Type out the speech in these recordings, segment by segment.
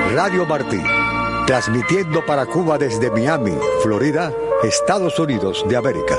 Radio Martí, transmitiendo para Cuba desde Miami, Florida, Estados Unidos de América.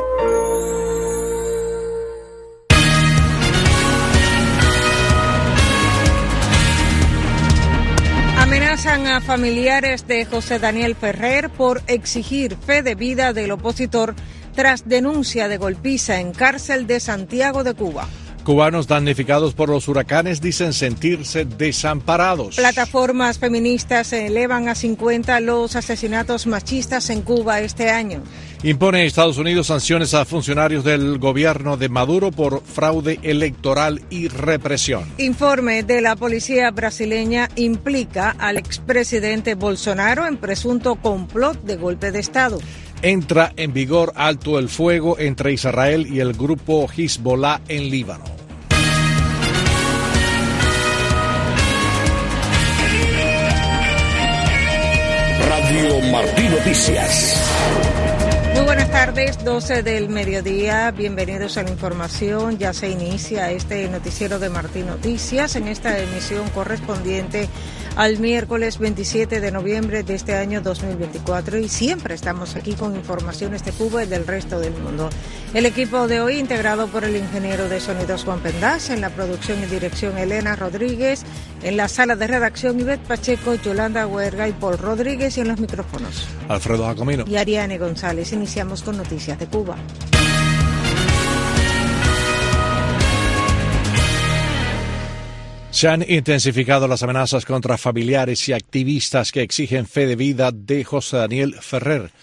Amenazan a familiares de José Daniel Ferrer por exigir fe de vida del opositor tras denuncia de golpiza en cárcel de Santiago de Cuba. Cubanos damnificados por los huracanes dicen sentirse desamparados. Plataformas feministas elevan a 50 los asesinatos machistas en Cuba este año. Impone Estados Unidos sanciones a funcionarios del gobierno de Maduro por fraude electoral y represión. Informe de la policía brasileña implica al expresidente Bolsonaro en presunto complot de golpe de Estado. Entra en vigor alto el fuego entre Israel y el grupo Hezbollah en Líbano. Radio Martí Noticias. Muy buenas tardes, 12 del mediodía, bienvenidos a la información. Ya se inicia este noticiero de Martí Noticias en esta emisión correspondiente al miércoles 27 de noviembre de este año 2024 y siempre estamos aquí con informaciones de Cuba y del resto del mundo. El equipo de hoy integrado por el ingeniero de sonidos Juan Pendas, en la producción y dirección Elena Rodríguez, en la sala de redacción Ivette Pacheco, Yolanda Huerga y Paul Rodríguez y en los micrófonos Alfredo Jacomino y Ariane González. Iniciamos con noticias de Cuba. Se han intensificado las amenazas contra familiares y activistas que exigen fe de vida de José Daniel Ferrer.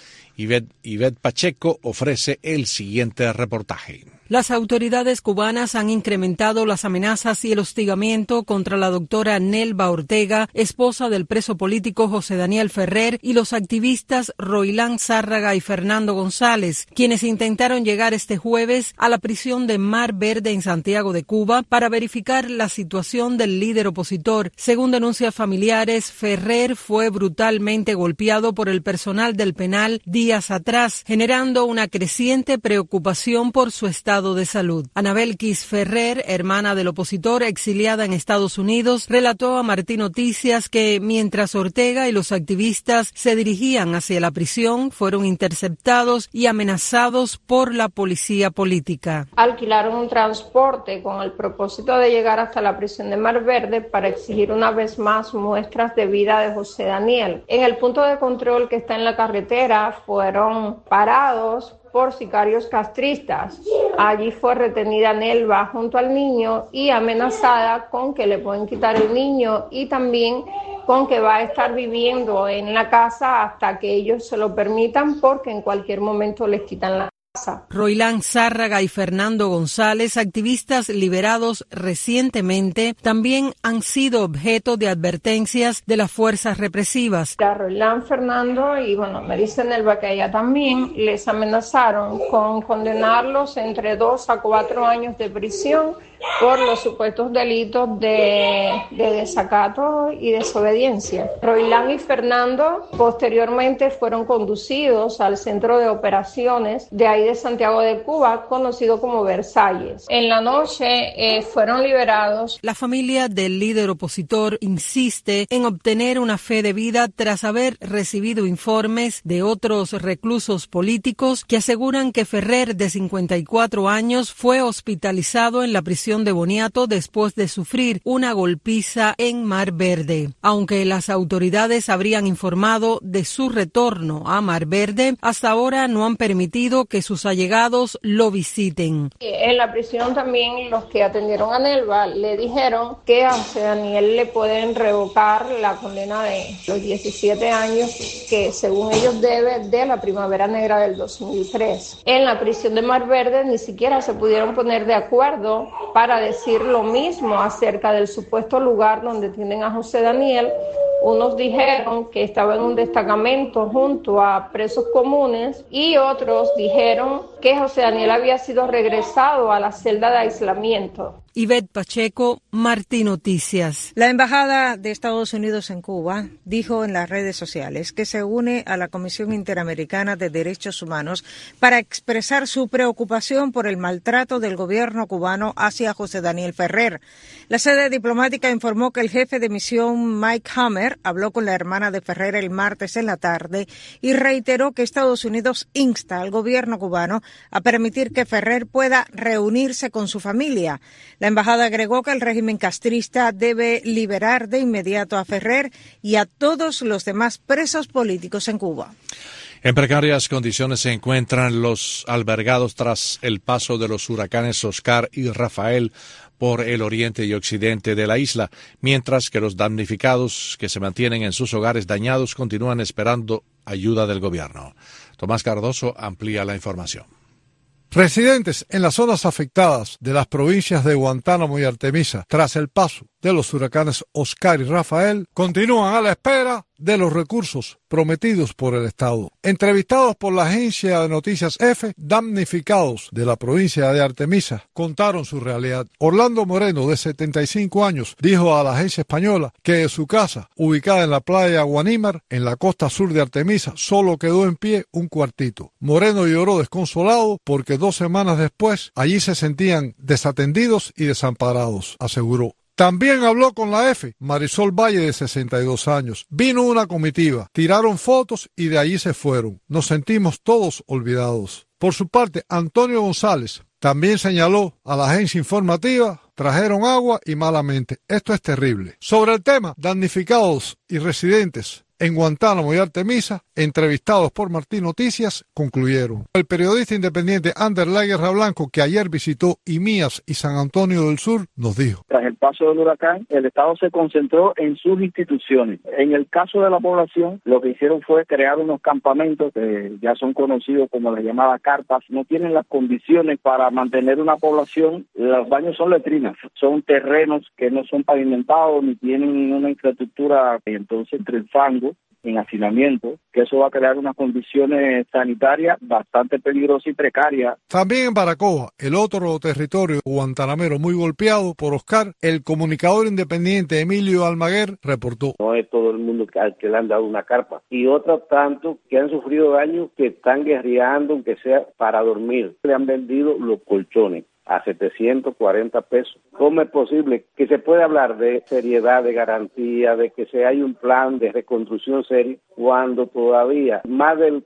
Ivette Pacheco ofrece el siguiente reportaje. Las autoridades cubanas han incrementado las amenazas y el hostigamiento contra la doctora Nelva Ortega, esposa del preso político José Daniel Ferrer, y los activistas Roilán Zárraga y Fernando González, quienes intentaron llegar este jueves a la prisión de Mar Verde en Santiago de Cuba para verificar la situación del líder opositor. Según denuncias familiares, Ferrer fue brutalmente golpeado por el personal del penal días atrás, generando una creciente preocupación por su estado de salud. Anabel Quis Ferrer, hermana del opositor exiliada en Estados Unidos, relató a Martí Noticias que mientras Ortega y los activistas se dirigían hacia la prisión, fueron interceptados y amenazados por la policía política. Alquilaron un transporte con el propósito de llegar hasta la prisión de Mar Verde para exigir una vez más muestras de vida de José Daniel. En el punto de control que está en la carretera fueron parados por sicarios castristas. Allí fue retenida Nelva junto al niño y amenazada con que le pueden quitar el niño y también con que va a estar viviendo en la casa hasta que ellos se lo permitan, porque en cualquier momento les quitan la casa. Roilán Zárraga y Fernando González, activistas liberados recientemente, también han sido objeto de advertencias de las fuerzas represivas. A Roilán, Fernando y me dicen Nelva que ella también les amenazaron con condenarlos entre 2 a 4 años de prisión por los supuestos delitos de desacato y desobediencia. Roilán y Fernando posteriormente fueron conducidos al centro de operaciones de ahí de Santiago de Cuba, conocido como Versalles. En la noche fueron liberados. La familia del líder opositor insiste en obtener una fe de vida tras haber recibido informes de otros reclusos políticos que aseguran que Ferrer, de 54 años, fue hospitalizado en la prisión de Boniato después de sufrir una golpiza en Mar Verde. Aunque las autoridades habrían informado de su retorno a Mar Verde, hasta ahora no han permitido que sus allegados lo visiten. En la prisión también los que atendieron a Nelva le dijeron que a José Daniel le pueden revocar la condena de los 17 años que según ellos debe de la Primavera Negra del 2003. En la prisión de Mar Verde ni siquiera se pudieron poner de acuerdo para decir lo mismo acerca del supuesto lugar donde tienen a José Daniel. Unos dijeron que estaba en un destacamento junto a presos comunes y otros dijeron que José Daniel había sido regresado a la celda de aislamiento. Ivette Pacheco, Martí Noticias. La Embajada de Estados Unidos en Cuba dijo en las redes sociales que se une a la Comisión Interamericana de Derechos Humanos para expresar su preocupación por el maltrato del gobierno cubano hacia José Daniel Ferrer. La sede diplomática informó que el jefe de misión Mike Hammer habló con la hermana de Ferrer el martes en la tarde y reiteró que Estados Unidos insta al gobierno cubano a permitir que Ferrer pueda reunirse con su familia. La embajada agregó que el régimen castrista debe liberar de inmediato a Ferrer y a todos los demás presos políticos en Cuba. En precarias condiciones se encuentran los albergados tras el paso de los huracanes Oscar y Rafael por el oriente y occidente de la isla, mientras que los damnificados que se mantienen en sus hogares dañados continúan esperando ayuda del gobierno. Tomás Cardoso amplía la información. Residentes en las zonas afectadas de las provincias de Guantánamo y Artemisa tras el paso de los huracanes Oscar y Rafael continúan a la espera de los recursos prometidos por el Estado. Entrevistados por la agencia de noticias EFE, damnificados de la provincia de Artemisa contaron su realidad. Orlando Moreno, de 75 años, dijo a la agencia española que de su casa, ubicada en la playa Guanímar, en la costa sur de Artemisa, solo quedó en pie un cuartito. Moreno lloró desconsolado porque 2 semanas después allí se sentían desatendidos y desamparados, aseguró. También habló con la EFE Marisol Valle, de 62 años. Vino una comitiva, tiraron fotos y de allí se fueron. Nos sentimos todos olvidados. Por su parte, Antonio González también señaló a la agencia informativa: trajeron agua y malamente. Esto es terrible. Sobre el tema, damnificados y residentes en Guantánamo y Artemisa, entrevistados por Martí Noticias, concluyeron. El periodista independiente Anderlay Guerra Blanco, que ayer visitó Imías y San Antonio del Sur, nos dijo: tras el paso del huracán, el Estado se concentró en sus instituciones. En el caso de la población, lo que hicieron fue crear unos campamentos que ya son conocidos como las llamadas carpas. No tienen las condiciones para mantener una población. Los baños son letrinas, son terrenos que no son pavimentados ni tienen una infraestructura, entonces entre el fango, en hacinamiento, que eso va a crear unas condiciones sanitarias bastante peligrosas y precarias. También en Baracoa, el otro territorio guantanamero muy golpeado por Oscar, el comunicador independiente Emilio Almaguer reportó: no es todo el mundo al que le han dado una carpa, y otros tantos que han sufrido daños, que están guerreando, aunque sea para dormir. Le han vendido los colchones a 740 pesos. ¿Cómo es posible que se pueda hablar de seriedad, de garantía, de que se hay un plan de reconstrucción serio, cuando todavía más del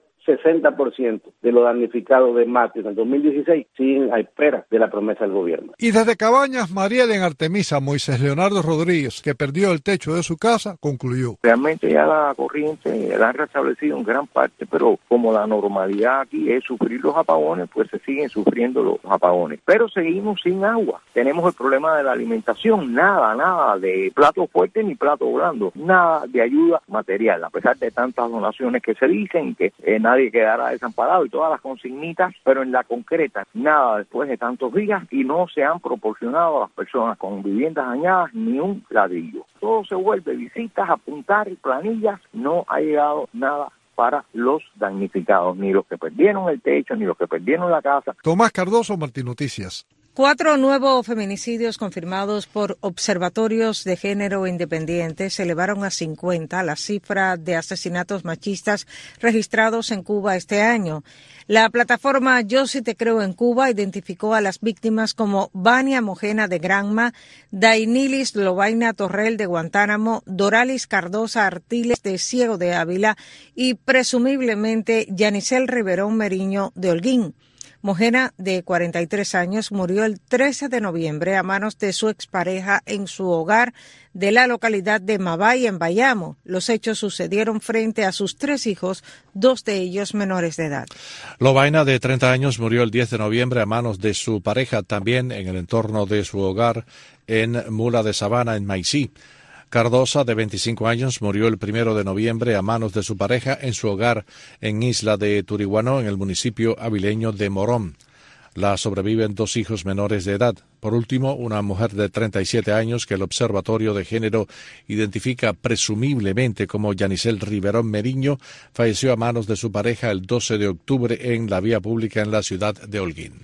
60% de los damnificados de Mati en el 2016 siguen a espera de la promesa del gobierno? Y desde Cabañas, Mariel en Artemisa, Moisés Leonardo Rodríguez, que perdió el techo de su casa, concluyó: realmente ya la corriente la han restablecido en gran parte, pero como la normalidad aquí es sufrir los apagones, pues se siguen sufriendo los apagones. Pero seguimos sin agua. Tenemos el problema de la alimentación, nada de plato fuerte ni plato blando, nada de ayuda material, a pesar de tantas donaciones que se dicen, que nadie quedará desamparado y todas las consignitas, pero en la concreta, nada después de tantos días, y no se han proporcionado a las personas con viviendas dañadas ni un ladrillo. Todo se vuelve visitas, apuntar, planillas, no ha llegado nada para los damnificados, ni los que perdieron el techo, ni los que perdieron la casa. Tomás Cardoso, Martí Noticias. 4 nuevos feminicidios confirmados por observatorios de género independientes se elevaron a 50 la cifra de asesinatos machistas registrados en Cuba este año. La plataforma Yo Sí Te Creo en Cuba identificó a las víctimas como Vania Mojena de Granma, Dainilis Lobaina Torrel de Guantánamo, Doralis Cardosa Artiles de Ciego de Ávila y presumiblemente Yanisel Riverón Meriño de Holguín. Mojena, de 43 años, murió el 13 de noviembre a manos de su expareja en su hogar de la localidad de Mabay, en Bayamo. Los hechos sucedieron frente a sus 3 hijos, 2 de ellos menores de edad. Lobaina, de 30 años, murió el 10 de noviembre a manos de su pareja, también en el entorno de su hogar en Mula de Sabana, en Maicí. Cardosa, de 25 años, murió el 1 de noviembre a manos de su pareja en su hogar en Isla de Turiguano, en el municipio avileño de Morón. La sobreviven 2 hijos menores de edad. Por último, una mujer de 37 años que el Observatorio de Género identifica presumiblemente como Yanisel Riverón Meriño, falleció a manos de su pareja el 12 de octubre en la vía pública en la ciudad de Holguín.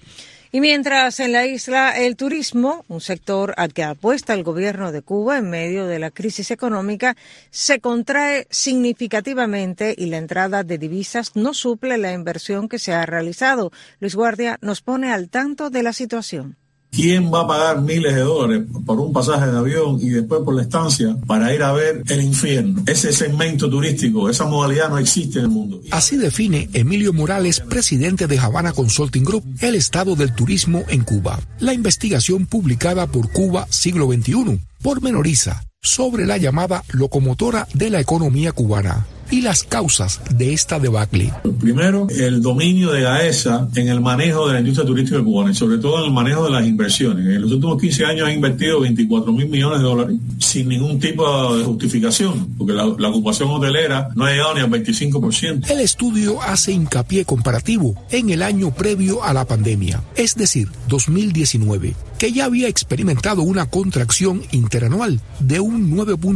Y mientras en la isla el turismo, un sector al que apuesta el gobierno de Cuba en medio de la crisis económica, se contrae significativamente y la entrada de divisas no suple la inversión que se ha realizado. Luis Guardia nos pone al tanto de la situación. ¿Quién va a pagar miles de dólares por un pasaje de avión y después por la estancia para ir a ver el infierno? Ese segmento turístico, esa modalidad no existe en el mundo. Así define Emilio Morales, presidente de Havana Consulting Group, el estado del turismo en Cuba. La investigación publicada por Cuba Siglo XXI pormenoriza sobre la llamada locomotora de la economía cubana y las causas de esta debacle. Primero, el dominio de AESA en el manejo de la industria turística cubana y sobre todo en el manejo de las inversiones. En los últimos 15 años ha invertido 24.000 millones de dólares sin ningún tipo de justificación, porque la ocupación hotelera no ha llegado ni al 25%. El estudio hace hincapié comparativo en el año previo a la pandemia, es decir, 2019, que ya había experimentado una contracción interanual de un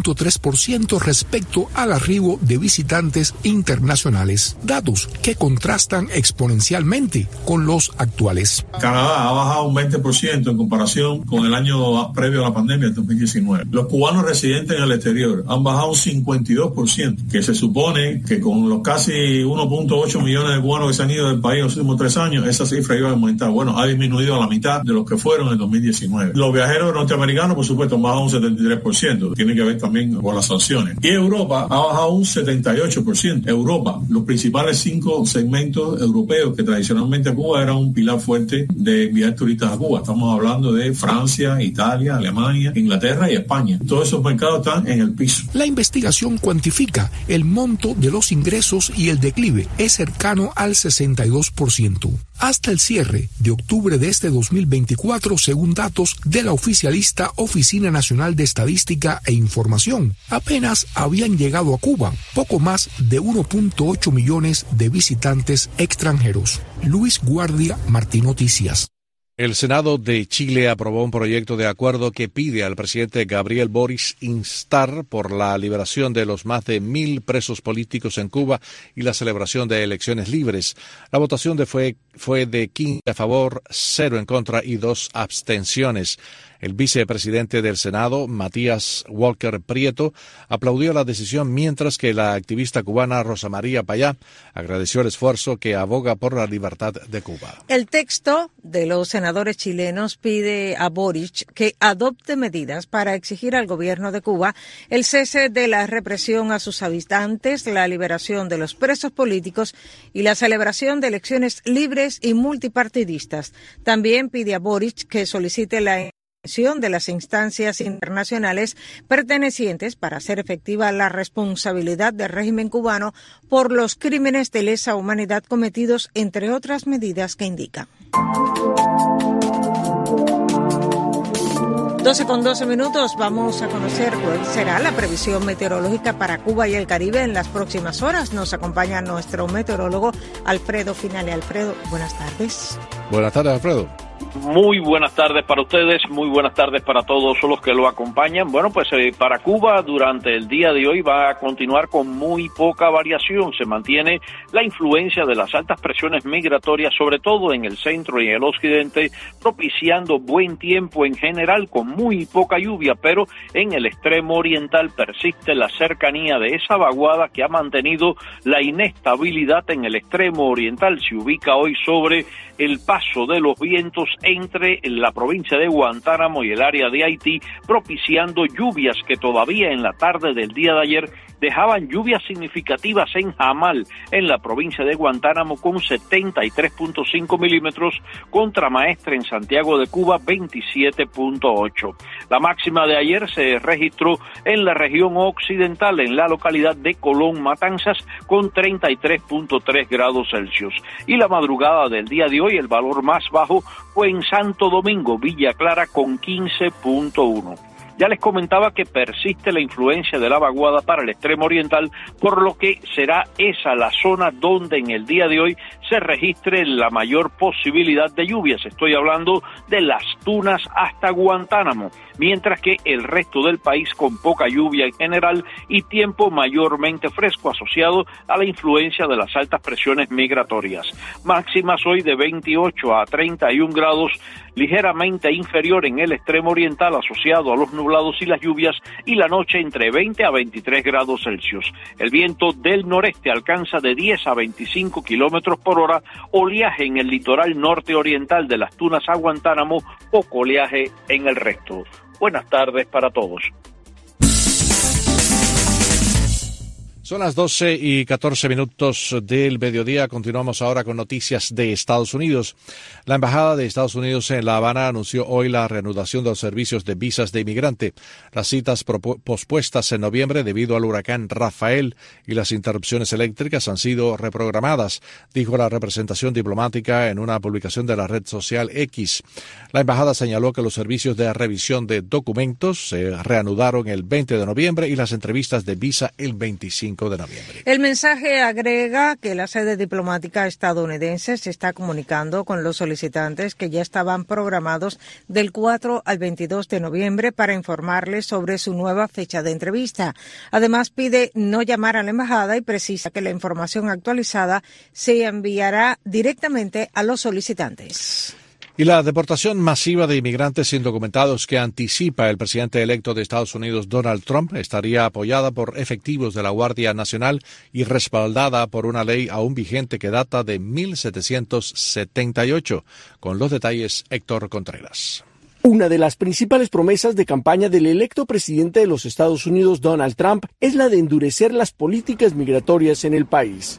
9.3% respecto al arribo de visitantes internacionales, datos que contrastan exponencialmente con los actuales. Canadá ha bajado un 20% en comparación con el año previo a la pandemia, 2019. Los cubanos residentes en el exterior han bajado un 52%, que se supone que con los casi 1.8 millones de cubanos que se han ido del país en los últimos 3 años, esa cifra iba a aumentar. Bueno, ha disminuido a la mitad de los que fueron en 2019. Los viajeros norteamericanos, por supuesto, han bajado un 73%. Tiene que ver también con las sanciones. Y Europa ha bajado un 78%. Europa, los principales 5 segmentos europeos que tradicionalmente a Cuba eran un pilar fuerte de enviar turistas a Cuba. Estamos hablando de Francia, Italia, Alemania, Inglaterra y España. Todos esos mercados están en el piso. La investigación cuantifica el monto de los ingresos y el declive es cercano al 62%. Hasta el cierre de octubre de este 2024, según datos de la oficialista Oficina Nacional de Estadística e Información, apenas habían llegado a Cuba poco más de 1.8 millones de visitantes extranjeros. Luis Guardia, Martín Noticias. El Senado de Chile aprobó un proyecto de acuerdo que pide al presidente Gabriel Boric instar por la liberación de los más de 1.000 presos políticos en Cuba y la celebración de elecciones libres. La votación fue de 15 a favor, 0 en contra y 2 abstenciones. El vicepresidente del Senado, Matías Walker Prieto, aplaudió la decisión, mientras que la activista cubana Rosa María Payá agradeció el esfuerzo que aboga por la libertad de Cuba. El texto de los senadores chilenos pide a Boric que adopte medidas para exigir al gobierno de Cuba el cese de la represión a sus habitantes, la liberación de los presos políticos y la celebración de elecciones libres y multipartidistas. También pide a Boric que solicite la de las instancias internacionales pertenecientes para hacer efectiva la responsabilidad del régimen cubano por los crímenes de lesa humanidad cometidos, entre otras medidas que indican. 12:12, vamos a conocer cuál será la previsión meteorológica para Cuba y el Caribe en las próximas horas. Nos acompaña nuestro meteorólogo Alfredo Finale. Alfredo, buenas tardes. Buenas tardes, Alfredo. Muy buenas tardes para ustedes, muy buenas tardes para todos los que lo acompañan. Bueno, pues para Cuba durante el día de hoy va a continuar con muy poca variación. Se mantiene la influencia de las altas presiones migratorias, sobre todo en el centro y el occidente, propiciando buen tiempo en general con muy poca lluvia, pero en el extremo oriental persiste la cercanía de esa vaguada que ha mantenido la inestabilidad en el extremo oriental. Se ubica hoy sobre el paso de los vientos entre la provincia de Guantánamo y el área de Haití, propiciando lluvias que todavía en la tarde del día de ayer dejaban lluvias significativas en Jamal, en la provincia de Guantánamo, con 73.5 milímetros, contra Maestre en Santiago de Cuba, 27.8. La máxima de ayer se registró en la región occidental, en la localidad de Colón Matanzas, con 33.3 grados Celsius. Y la madrugada del día de hoy, el valor más bajo fue en Santo Domingo, Villa Clara, con 15.1. Ya les comentaba que persiste la influencia de la vaguada para el extremo oriental, por lo que será esa la zona donde en el día de hoy se registre la mayor posibilidad de lluvias. Estoy hablando de Las Tunas hasta Guantánamo, mientras que el resto del país con poca lluvia en general y tiempo mayormente fresco asociado a la influencia de las altas presiones migratorias. Máximas hoy de 28 a 31 grados, ligeramente inferior en el extremo oriental asociado a los nublados y las lluvias, y la noche entre 20 a 23 grados Celsius. El viento del noreste alcanza de 10 a 25 kilómetros por hora, oleaje en el litoral norte oriental de Las Tunas a Guantánamo, poco oleaje en el resto. Buenas tardes para todos. Son las 12:14 del mediodía. Continuamos ahora con noticias de Estados Unidos. La Embajada de Estados Unidos en La Habana anunció hoy la reanudación de los servicios de visas de inmigrante. Las citas pospuestas en noviembre debido al huracán Rafael y las interrupciones eléctricas han sido reprogramadas, dijo la representación diplomática en una publicación de la red social X. La embajada señaló que los servicios de revisión de documentos se reanudaron el 20 de noviembre y las entrevistas de visa el 25 de noviembre. El mensaje agrega que la sede diplomática estadounidense se está comunicando con los solicitantes que ya estaban programados del 4 al 22 de noviembre para informarles sobre su nueva fecha de entrevista. Además, pide no llamar a la embajada y precisa que la información actualizada se enviará directamente a los solicitantes. Y la deportación masiva de inmigrantes indocumentados que anticipa el presidente electo de Estados Unidos, Donald Trump, estaría apoyada por efectivos de la Guardia Nacional y respaldada por una ley aún vigente que data de 1778. Con los detalles, Héctor Contreras. Una de las principales promesas de campaña del electo presidente de los Estados Unidos, Donald Trump, es la de endurecer las políticas migratorias en el país.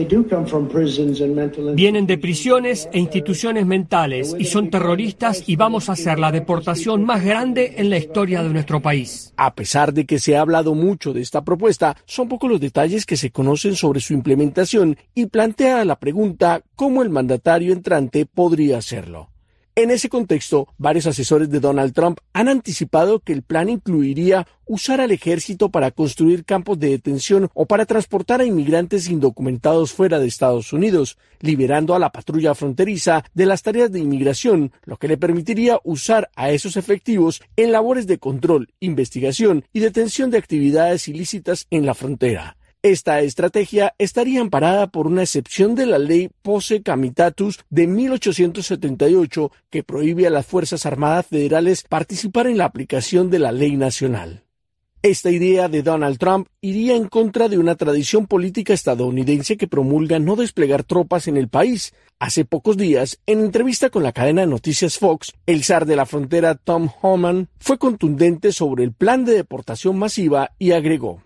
Vienen de prisiones e instituciones mentales y son terroristas, y vamos a hacer la deportación más grande en la historia de nuestro país. A pesar de que se ha hablado mucho de esta propuesta, son pocos los detalles que se conocen sobre su implementación y plantea la pregunta ¿cómo el mandatario entrante podría hacerlo? En ese contexto, varios asesores de Donald Trump han anticipado que el plan incluiría usar al ejército para construir campos de detención o para transportar a inmigrantes indocumentados fuera de Estados Unidos, liberando a la patrulla fronteriza de las tareas de inmigración, lo que le permitiría usar a esos efectivos en labores de control, investigación y detención de actividades ilícitas en la frontera. Esta estrategia estaría amparada por una excepción de la ley Posse Comitatus de 1878 que prohíbe a las Fuerzas Armadas Federales participar en la aplicación de la ley nacional. Esta idea de Donald Trump iría en contra de una tradición política estadounidense que promulga no desplegar tropas en el país. Hace pocos días, en entrevista con la cadena de noticias Fox, el zar de la frontera Tom Homan fue contundente sobre el plan de deportación masiva y agregó: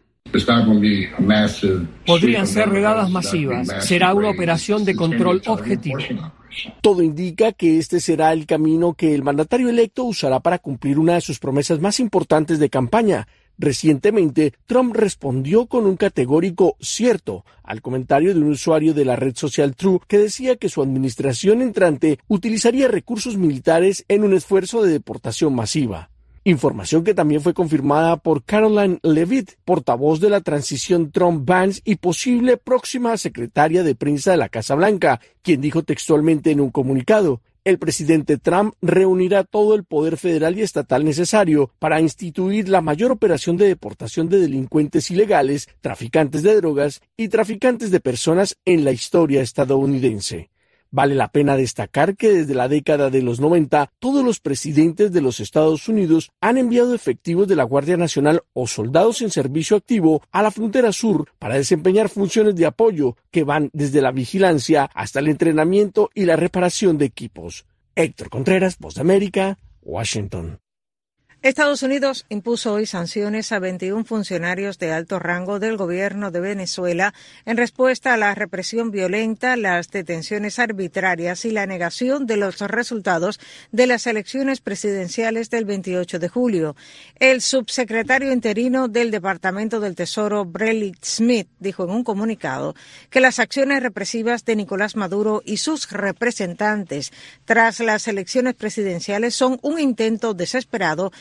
podrían ser redadas masivas. Será una operación de control objetivo. Todo indica que este será el camino que el mandatario electo usará para cumplir una de sus promesas más importantes de campaña. Recientemente, Trump respondió con un categórico cierto al comentario de un usuario de la red social True que decía que su administración entrante utilizaría recursos militares en un esfuerzo de deportación masiva. Información que también fue confirmada por Caroline Leavitt, portavoz de la transición Trump-Vance y posible próxima secretaria de prensa de la Casa Blanca, quien dijo textualmente en un comunicado: el presidente Trump reunirá todo el poder federal y estatal necesario para instituir la mayor operación de deportación de delincuentes ilegales, traficantes de drogas y traficantes de personas en la historia estadounidense. Vale la pena destacar que desde la década de los 90, todos los presidentes de los Estados Unidos han enviado efectivos de la Guardia Nacional o soldados en servicio activo a la frontera sur para desempeñar funciones de apoyo que van desde la vigilancia hasta el entrenamiento y la reparación de equipos. Héctor Contreras, Voz de América, Washington. Estados Unidos impuso hoy sanciones a 21 funcionarios de alto rango del gobierno de Venezuela en respuesta a la represión violenta, las detenciones arbitrarias y la negación de los resultados de las elecciones presidenciales del 28 de julio. El subsecretario interino del Departamento del Tesoro, Brelly Smith, dijo en un comunicado que las acciones represivas de Nicolás Maduro y sus representantes tras las elecciones presidenciales son un intento desesperado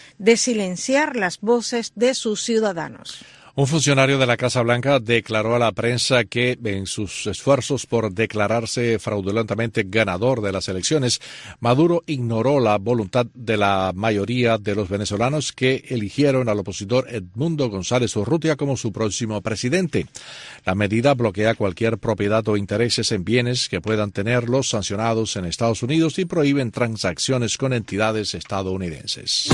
de silenciar las voces de sus ciudadanos. Un funcionario de la Casa Blanca declaró a la prensa que en sus esfuerzos por declararse fraudulentamente ganador de las elecciones, Maduro ignoró la voluntad de la mayoría de los venezolanos que eligieron al opositor Edmundo González Urrutia como su próximo presidente. La medida bloquea cualquier propiedad o intereses en bienes que puedan tener los sancionados en Estados Unidos y prohíben transacciones con entidades estadounidenses.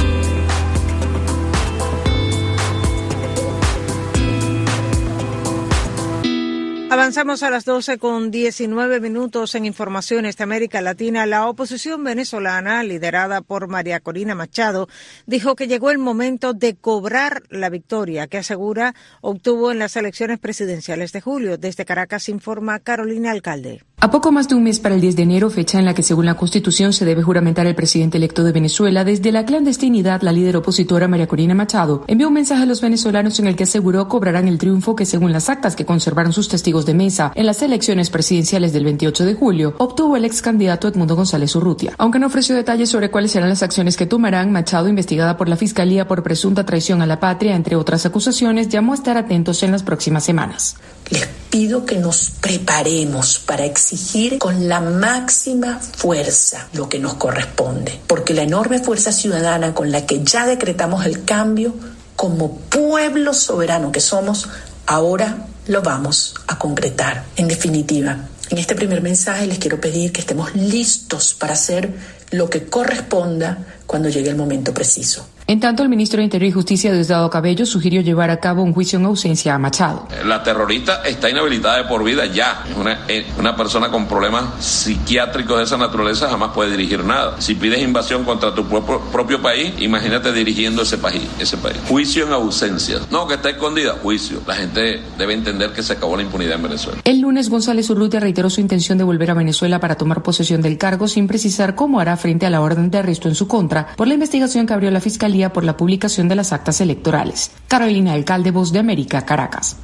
Avanzamos a las 12:19 en Informaciones de América Latina. La oposición venezolana, liderada por María Corina Machado, dijo que llegó el momento de cobrar la victoria que asegura obtuvo en las elecciones presidenciales de julio. Desde Caracas informa Carolina Alcalde. A poco más de un mes para el 10 de enero, fecha en la que según la Constitución se debe juramentar el presidente electo de Venezuela, desde la clandestinidad, la líder opositora María Corina Machado envió un mensaje a los venezolanos en el que aseguró cobrarán el triunfo que, según las actas que conservaron sus testigos de mesa en las elecciones presidenciales del 28 de julio, obtuvo el ex candidato Edmundo González Urrutia. Aunque no ofreció detalles sobre cuáles serán las acciones que tomarán, Machado, investigada por la Fiscalía por presunta traición a la patria, entre otras acusaciones, llamó a estar atentos en las próximas semanas. Les pido que nos preparemos para exigir con la máxima fuerza lo que nos corresponde, porque la enorme fuerza ciudadana con la que ya decretamos el cambio, como pueblo soberano que somos, ahora lo vamos a concretar. En definitiva, en este primer mensaje les quiero pedir que estemos listos para hacer lo que corresponda cuando llegue el momento preciso. En tanto, el ministro de Interior y Justicia, Diosdado Cabello, sugirió llevar a cabo un juicio en ausencia a Machado. La terrorista está inhabilitada de por vida ya. Una persona con problemas psiquiátricos de esa naturaleza jamás puede dirigir nada. Si pides invasión contra tu propio país, imagínate dirigiendo ese país. Juicio en ausencia. No, que está escondida. Juicio. La gente debe entender que se acabó la impunidad en Venezuela. El lunes, González Urrutia reiteró su intención de volver a Venezuela para tomar posesión del cargo, sin precisar cómo hará frente a la orden de arresto en su contra por la investigación que abrió la Fiscalía por la publicación de las actas electorales. Carolina Alcalde, Voz de América, Caracas.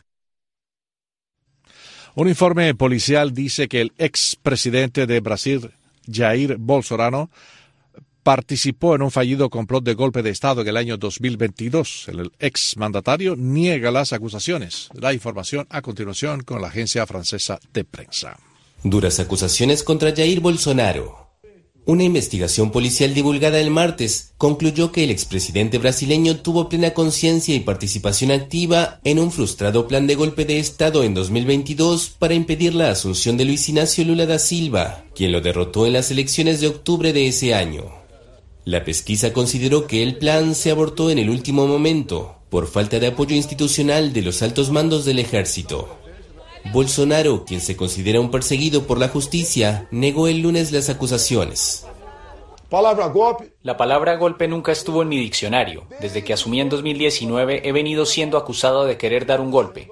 Un informe policial dice que el expresidente de Brasil, Jair Bolsonaro, participó en un fallido complot de golpe de Estado en el año 2022. El exmandatario niega las acusaciones. La información a continuación con la agencia francesa de prensa. Duras acusaciones contra Jair Bolsonaro. Una investigación policial divulgada el martes concluyó que el expresidente brasileño tuvo plena conciencia y participación activa en un frustrado plan de golpe de Estado en 2022 para impedir la asunción de Luis Inácio Lula da Silva, quien lo derrotó en las elecciones de octubre de ese año. La pesquisa consideró que el plan se abortó en el último momento por falta de apoyo institucional de los altos mandos del ejército. Bolsonaro, quien se considera un perseguido por la justicia, negó el lunes las acusaciones. La palabra golpe nunca estuvo en mi diccionario. Desde que asumí en 2019 he venido siendo acusado de querer dar un golpe.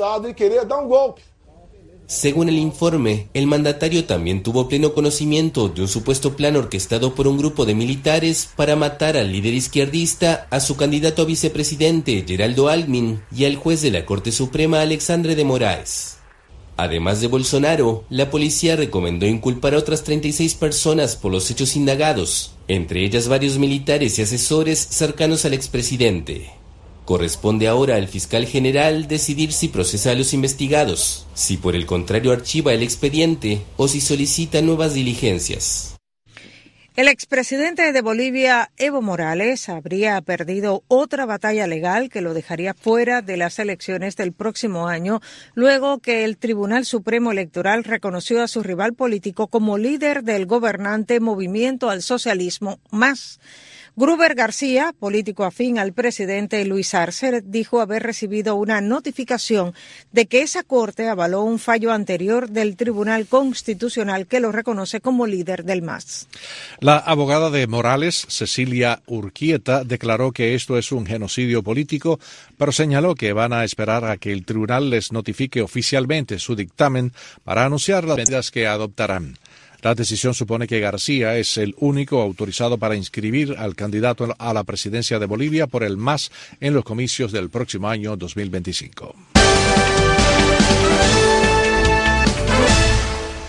Según el informe, el mandatario también tuvo pleno conocimiento de un supuesto plan orquestado por un grupo de militares para matar al líder izquierdista, a su candidato a vicepresidente, Geraldo Alckmin, y al juez de la Corte Suprema, Alexandre de Moraes. Además de Bolsonaro, la policía recomendó inculpar a otras 36 personas por los hechos indagados, entre ellas varios militares y asesores cercanos al expresidente. Corresponde ahora al fiscal general decidir si procesa a los investigados, si por el contrario archiva el expediente o si solicita nuevas diligencias. El expresidente de Bolivia, Evo Morales, habría perdido otra batalla legal que lo dejaría fuera de las elecciones del próximo año, luego que el Tribunal Supremo Electoral reconoció a su rival político como líder del gobernante Movimiento al Socialismo Más. Gruber García, político afín al presidente Luis Arce, dijo haber recibido una notificación de que esa corte avaló un fallo anterior del Tribunal Constitucional que lo reconoce como líder del MAS. La abogada de Morales, Cecilia Urquieta, declaró que esto es un genocidio político, pero señaló que van a esperar a que el tribunal les notifique oficialmente su dictamen para anunciar las medidas que adoptarán. La decisión supone que García es el único autorizado para inscribir al candidato a la presidencia de Bolivia por el MAS en los comicios del próximo año 2025. Cuando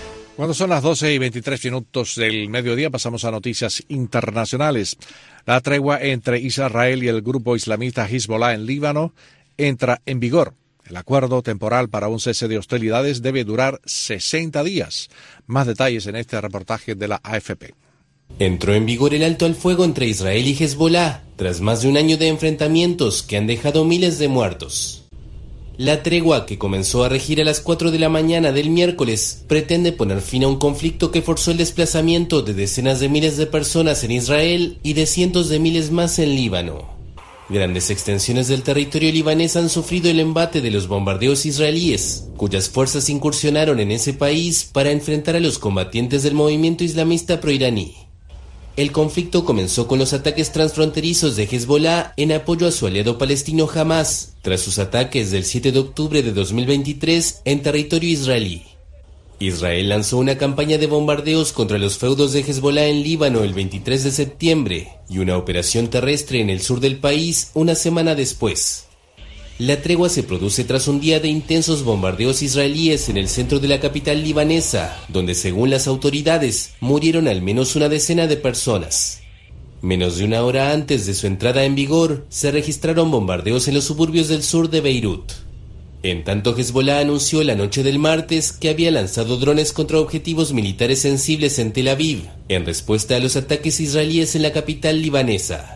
Cuando son las 12:23 del mediodía, pasamos a noticias internacionales. La tregua entre Israel y el grupo islamista Hezbollah en Líbano entra en vigor. El acuerdo temporal para un cese de hostilidades debe durar 60 días. Más detalles en este reportaje de la AFP. Entró en vigor el alto al fuego entre Israel y Hezbollah, tras más de un año de enfrentamientos que han dejado miles de muertos. La tregua, que comenzó a regir a las 4 de la mañana del miércoles, pretende poner fin a un conflicto que forzó el desplazamiento de decenas de miles de personas en Israel y de cientos de miles más en Líbano. Grandes extensiones del territorio libanés han sufrido el embate de los bombardeos israelíes, cuyas fuerzas incursionaron en ese país para enfrentar a los combatientes del movimiento islamista proiraní. El conflicto comenzó con los ataques transfronterizos de Hezbollah en apoyo a su aliado palestino Hamas, tras sus ataques del 7 de octubre de 2023 en territorio israelí. Israel lanzó una campaña de bombardeos contra los feudos de Hezbollah en Líbano el 23 de septiembre y una operación terrestre en el sur del país una semana después. La tregua se produce tras un día de intensos bombardeos israelíes en el centro de la capital libanesa, donde según las autoridades murieron al menos una decena de personas. Menos de una hora antes de su entrada en vigor, se registraron bombardeos en los suburbios del sur de Beirut. En tanto, Hezbollah anunció la noche del martes que había lanzado drones contra objetivos militares sensibles en Tel Aviv, en respuesta a los ataques israelíes en la capital libanesa.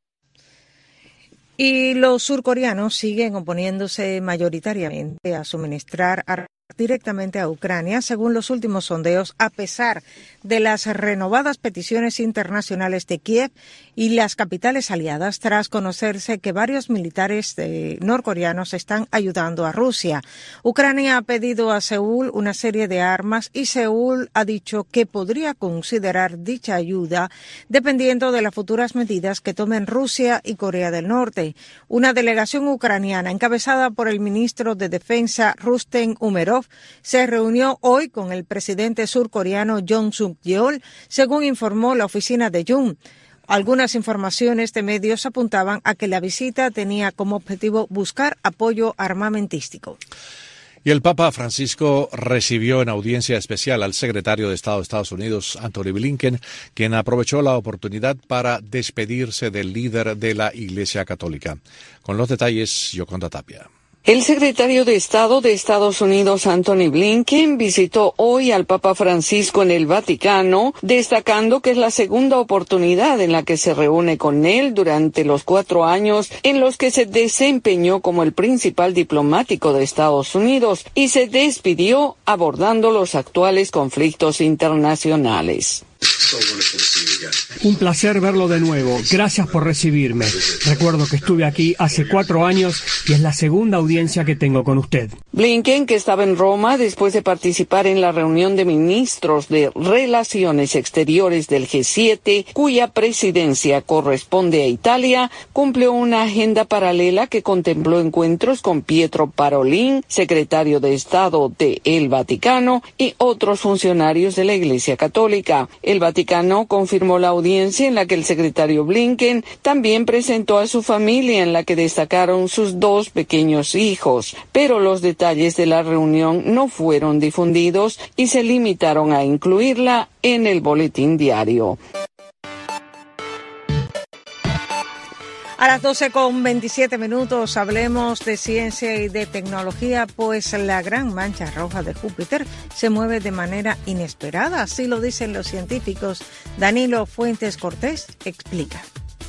Y los surcoreanos siguen oponiéndose mayoritariamente a suministrar armas directamente a Ucrania, según los últimos sondeos, a pesar de las renovadas peticiones internacionales de Kiev y las capitales aliadas, tras conocerse que varios militares norcoreanos están ayudando a Rusia. Ucrania ha pedido a Seúl una serie de armas y Seúl ha dicho que podría considerar dicha ayuda dependiendo de las futuras medidas que tomen Rusia y Corea del Norte. Una delegación ucraniana encabezada por el ministro de Defensa Rustem Umerov se reunió hoy con el presidente surcoreano Yoon Suk-yeol, según informó la oficina de Yoon. Algunas informaciones de medios apuntaban a que la visita tenía como objetivo buscar apoyo armamentístico. Y el Papa Francisco recibió en audiencia especial al secretario de Estado de Estados Unidos, Antony Blinken, quien aprovechó la oportunidad para despedirse del líder de la Iglesia Católica. Con los detalles, Yoconda Tapia. El secretario de Estado de Estados Unidos, Antony Blinken, visitó hoy al Papa Francisco en el Vaticano, destacando que es la segunda oportunidad en la que se reúne con él durante los 4 años en los que se desempeñó como el principal diplomático de Estados Unidos y se despidió abordando los actuales conflictos internacionales. Un placer verlo de nuevo. Gracias por recibirme. Recuerdo que estuve aquí hace 4 años y es la segunda audiencia que tengo con usted. Blinken, que estaba en Roma después de participar en la reunión de ministros de Relaciones Exteriores del G7, cuya presidencia corresponde a Italia, cumplió una agenda paralela que contempló encuentros con Pietro Parolin, secretario de Estado de El Vaticano, y otros funcionarios de la Iglesia Católica. El Vaticano confirmó la audiencia en la que el secretario Blinken también presentó a su familia, en la que destacaron sus 2 pequeños hijos, pero los detalles de la reunión no fueron difundidos y se limitaron a incluirla en el boletín diario. A las 12:27 hablemos de ciencia y de tecnología, pues la gran mancha roja de Júpiter se mueve de manera inesperada, así lo dicen los científicos. Danilo Fuentes Cortés explica.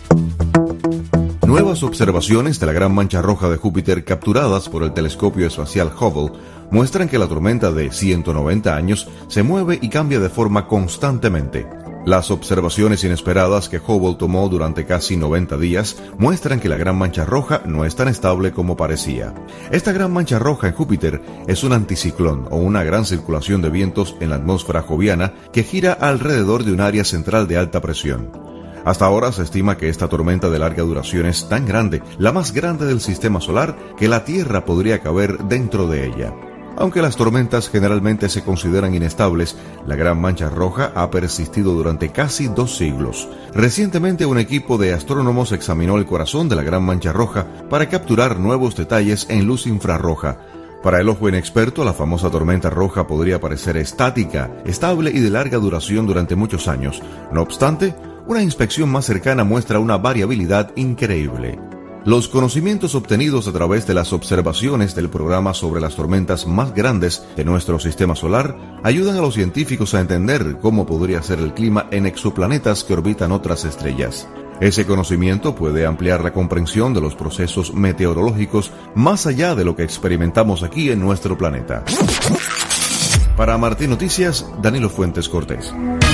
Nuevas observaciones de la gran mancha roja de Júpiter capturadas por el telescopio espacial Hubble muestran que la tormenta de 190 años se mueve y cambia de forma constantemente. Las observaciones inesperadas que Hubble tomó durante casi 90 días muestran que la gran mancha roja no es tan estable como parecía. Esta gran mancha roja en Júpiter es un anticiclón o una gran circulación de vientos en la atmósfera joviana que gira alrededor de un área central de alta presión. Hasta ahora se estima que esta tormenta de larga duración es tan grande, la más grande del sistema solar, que la Tierra podría caber dentro de ella. Aunque las tormentas generalmente se consideran inestables, la gran mancha roja ha persistido durante casi 2 siglos. Recientemente un equipo de astrónomos examinó el corazón de la gran mancha roja para capturar nuevos detalles en luz infrarroja. Para el ojo inexperto, la famosa tormenta roja podría parecer estática, estable y de larga duración durante muchos años. No obstante, una inspección más cercana muestra una variabilidad increíble. Los conocimientos obtenidos a través de las observaciones del programa sobre las tormentas más grandes de nuestro sistema solar ayudan a los científicos a entender cómo podría ser el clima en exoplanetas que orbitan otras estrellas. Ese conocimiento puede ampliar la comprensión de los procesos meteorológicos más allá de lo que experimentamos aquí en nuestro planeta. Para Martín Noticias, Danilo Fuentes Cortés.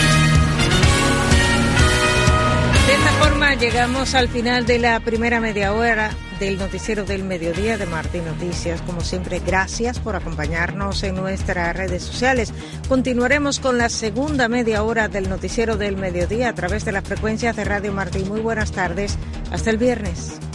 De esta forma llegamos al final de la primera media hora del noticiero del mediodía de Martín Noticias. Como siempre, gracias por acompañarnos en nuestras redes sociales. Continuaremos con la segunda media hora del noticiero del mediodía a través de las frecuencias de Radio Martín. Muy buenas tardes. Hasta el viernes.